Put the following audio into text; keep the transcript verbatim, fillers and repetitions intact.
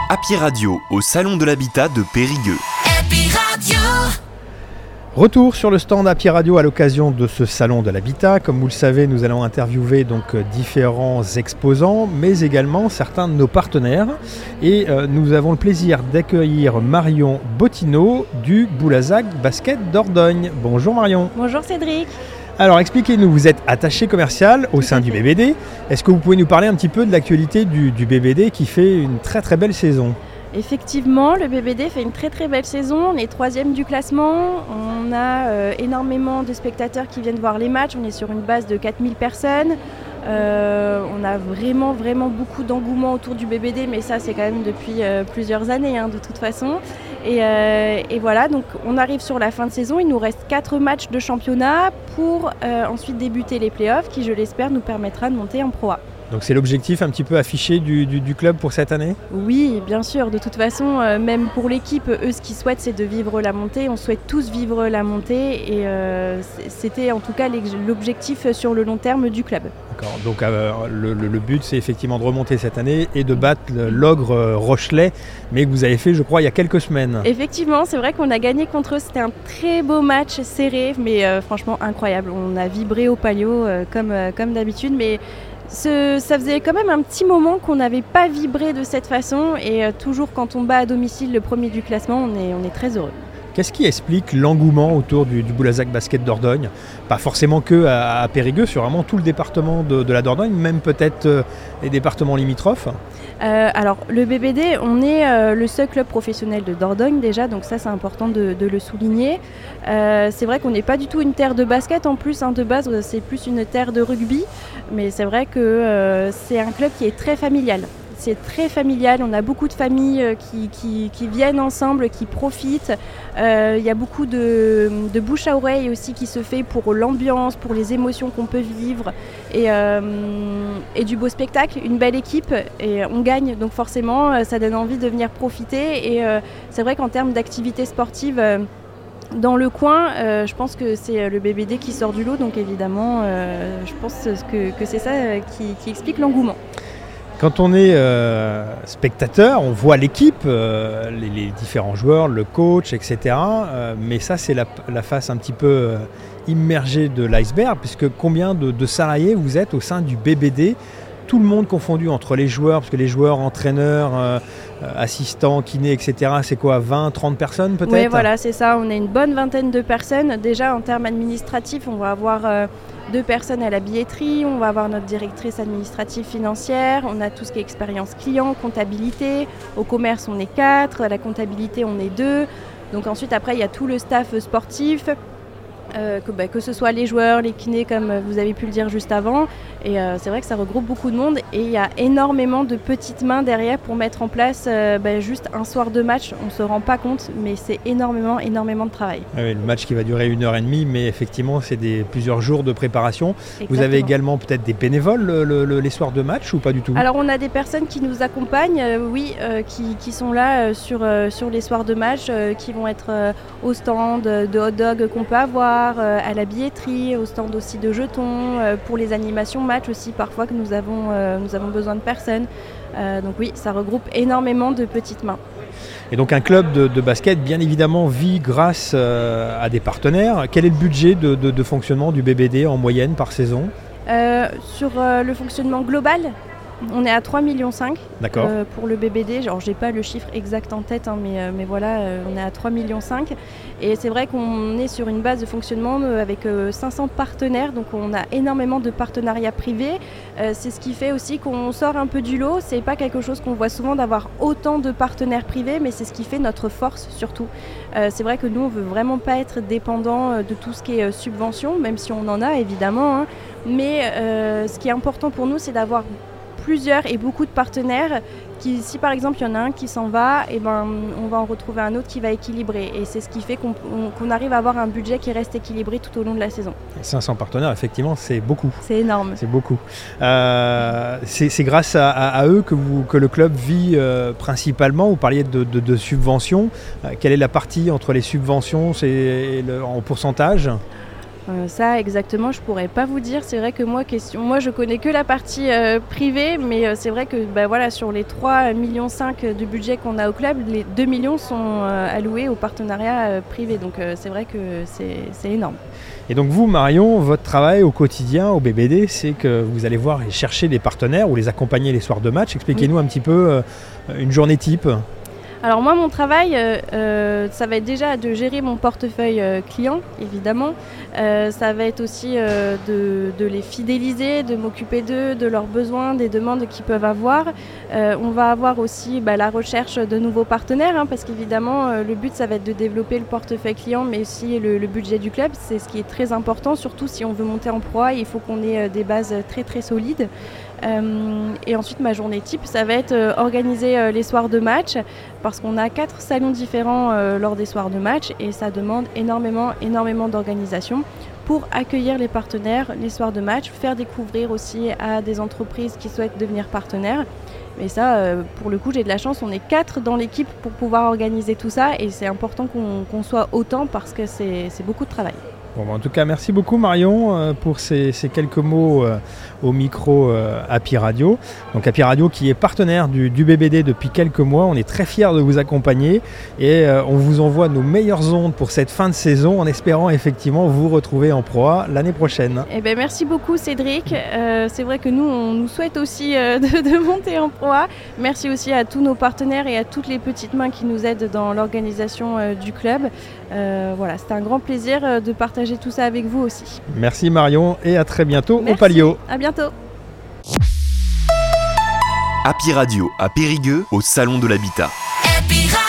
Happy Radio au Salon de l'Habitat de Périgueux. Happy Radio. Retour sur le stand Happy Radio à l'occasion de ce Salon de l'Habitat. Comme vous le savez, nous allons interviewer donc différents exposants, mais également certains de nos partenaires. Et euh, nous avons le plaisir d'accueillir Marion Bottineau du Boulazac Basket Dordogne. Bonjour Marion. Bonjour Cédric. Alors expliquez-nous, vous êtes attaché commercial au sein du B B D. Est-ce que vous pouvez nous parler un petit peu de l'actualité du, du B B D qui fait une très très belle saison ? Effectivement, le B B D fait une très très belle saison. On est troisième du classement. On a euh, énormément de spectateurs qui viennent voir les matchs. On est sur une base de quatre mille personnes. Euh, on a vraiment vraiment beaucoup d'engouement autour du B B D, mais ça c'est quand même depuis euh, plusieurs années hein, de toute façon. Et, euh, et voilà, donc on arrive sur la fin de saison. Il nous reste quatre matchs de championnat pour euh, ensuite débuter les playoffs qui, je l'espère, nous permettra de monter en Pro A. Donc c'est l'objectif un petit peu affiché du, du, du club pour cette année ? Oui, bien sûr. De toute façon, euh, même pour l'équipe, eux, ce qu'ils souhaitent, c'est de vivre la montée. On souhaite tous vivre la montée et euh, c'était en tout cas l'objectif sur le long terme du club. D'accord. Donc euh, le, le, le but, c'est effectivement de remonter cette année et de battre l'Ogre euh, Rochelet, mais que vous avez fait, je crois, il y a quelques semaines. Effectivement, c'est vrai qu'on a gagné contre eux. C'était un très beau match serré, mais euh, franchement incroyable. On a vibré au palio euh, comme, euh, comme d'habitude, mais Ce, ça faisait quand même un petit moment qu'on n'avait pas vibré de cette façon et euh, toujours quand on bat à domicile le premier du classement, on est, on est très heureux. Qu'est-ce qui explique l'engouement autour du, du Boulazac Basket Dordogne ? Pas forcément que à, à Périgueux, sur vraiment tout le département de, de la Dordogne, même peut-être euh, les départements limitrophes. Euh, alors le B B D, on est euh, le seul club professionnel de Dordogne déjà, donc ça c'est important de, de le souligner. Euh, c'est vrai qu'on n'est pas du tout une terre de basket en plus, hein, de base c'est plus une terre de rugby, mais c'est vrai que euh, c'est un club qui est très familial. C'est très familial, on a beaucoup de familles qui, qui, qui viennent ensemble, qui profitent. Euh, il y a beaucoup de, de bouche à oreille aussi qui se fait pour l'ambiance, pour les émotions qu'on peut vivre et, euh, et du beau spectacle, une belle équipe et on gagne. Donc forcément, ça donne envie de venir profiter et euh, c'est vrai qu'en termes d'activité sportive, euh, dans le coin, euh, je pense que c'est le B B D qui sort du lot, donc évidemment, euh, je pense que, que c'est ça qui, qui explique l'engouement. Quand on est euh, spectateur, on voit l'équipe, euh, les, les différents joueurs, le coach, et cetera. Euh, mais ça, c'est la, la face un petit peu euh, immergée de l'iceberg, puisque combien de, de salariés vous êtes au sein du B B D ? Tout le monde confondu entre les joueurs, parce que les joueurs, entraîneurs, euh, assistants, kinés, et cetera, c'est quoi, vingt, trente personnes peut-être ? Oui, voilà, c'est ça. On est une bonne vingtaine de personnes. Déjà, en termes administratifs, on va avoir euh, deux personnes à la billetterie, on va avoir notre directrice administrative financière, on a tout ce qui est expérience client, comptabilité. Au commerce, on est quatre, à la comptabilité, on est deux. Donc ensuite, après, il y a tout le staff sportif. Euh, que, bah, que ce soit les joueurs, les kinés comme vous avez pu le dire juste avant et euh, c'est vrai que ça regroupe beaucoup de monde et il y a énormément de petites mains derrière pour mettre en place euh, bah, juste un soir de match, on ne se rend pas compte mais c'est énormément énormément de travail. Ah oui, le match qui va durer une heure et demie mais effectivement c'est des, plusieurs jours de préparation. Exactement. Vous avez également peut-être des bénévoles le, le, les soirs de match ou pas du tout ? Alors on a des personnes qui nous accompagnent, euh, oui, euh, qui, qui sont là euh, sur, euh, sur les soirs de match, euh, qui vont être euh, au stand de hot dog qu'on peut avoir, à la billetterie, au stand aussi de jetons, pour les animations match aussi parfois que nous avons, euh, nous avons besoin de personnes. Euh, donc oui, ça regroupe énormément de petites mains. Et donc un club de, de basket bien évidemment vit grâce euh, à des partenaires. Quel est le budget de, de, de fonctionnement du B B D en moyenne par saison ? euh, Sur euh, le fonctionnement global, on est à trois virgule cinq millions euh, pour le B B D. Alors, je n'ai pas le chiffre exact en tête, hein, mais, euh, mais voilà, euh, on est à trois virgule cinq millions. Et c'est vrai qu'on est sur une base de fonctionnement euh, avec euh, cinq cents partenaires. Donc, on a énormément de partenariats privés. Euh, c'est ce qui fait aussi qu'on sort un peu du lot. Ce n'est pas quelque chose qu'on voit souvent d'avoir autant de partenaires privés, mais c'est ce qui fait notre force surtout. Euh, c'est vrai que nous, on ne veut vraiment pas être dépendant de tout ce qui est euh, subvention, même si on en a évidemment. Hein. Mais euh, ce qui est important pour nous, c'est d'avoir plusieurs et beaucoup de partenaires qui, si par exemple il y en a un qui s'en va, et ben, on va en retrouver un autre qui va équilibrer et c'est ce qui fait qu'on, on, qu'on arrive à avoir un budget qui reste équilibré tout au long de la saison. cinq cents partenaires, effectivement, c'est beaucoup. C'est énorme. C'est beaucoup. Euh, c'est, c'est grâce à, à, à eux que, vous, que le club vit euh, principalement. Vous parliez de, de, de subventions. Euh, quelle est la partie entre les subventions c'est le, en pourcentage ? Euh, ça exactement, je pourrais pas vous dire. C'est vrai que moi, question, moi je connais que la partie euh, privée, mais euh, c'est vrai que bah, voilà, sur les trois virgule cinq millions de budget qu'on a au club, les deux millions sont euh, alloués au partenariat euh, privé. Donc euh, c'est vrai que c'est, c'est énorme. Et donc vous, Marion, votre travail au quotidien au B B D, c'est que vous allez voir et chercher des partenaires ou les accompagner les soirs de match. Expliquez-nous oui. un petit peu euh, une journée type. Alors moi, mon travail, euh, euh, ça va être déjà de gérer mon portefeuille euh, client, évidemment. Euh, ça va être aussi euh, de, de les fidéliser, de m'occuper d'eux, de leurs besoins, des demandes qu'ils peuvent avoir. Euh, on va avoir aussi bah, la recherche de nouveaux partenaires, hein, parce qu'évidemment, euh, le but, ça va être de développer le portefeuille client, mais aussi le, le budget du club. C'est ce qui est très important, surtout si on veut monter en pro A, il faut qu'on ait euh, des bases très très solides. Euh, et ensuite ma journée type, ça va être euh, organiser euh, les soirs de match, parce qu'on a quatre salons différents euh, lors des soirs de match, et ça demande énormément énormément d'organisation pour accueillir les partenaires les soirs de match, faire découvrir aussi à des entreprises qui souhaitent devenir partenaires. Mais ça, euh, pour le coup, j'ai de la chance, on est quatre dans l'équipe pour pouvoir organiser tout ça, et c'est important qu'on, qu'on soit autant, parce que c'est, c'est beaucoup de travail. Bon, en tout cas, merci beaucoup Marion euh, pour ces, ces quelques mots euh, au micro euh, Happy Radio. Donc Happy Radio qui est partenaire du, du B B D depuis quelques mois. On est très fiers de vous accompagner et euh, on vous envoie nos meilleures ondes pour cette fin de saison en espérant effectivement vous retrouver en Pro A l'année prochaine. Eh ben, merci beaucoup Cédric. Euh, c'est vrai que nous, on nous souhaite aussi euh, de, de monter en Pro A. Merci aussi à tous nos partenaires et à toutes les petites mains qui nous aident dans l'organisation euh, du club. Euh, voilà, c'était un grand plaisir euh, de partager tout ça avec vous aussi. Merci Marion et à très bientôt. Merci. Au Palio. À bientôt. Happy Radio à Périgueux au Salon de l'Habitat. Happy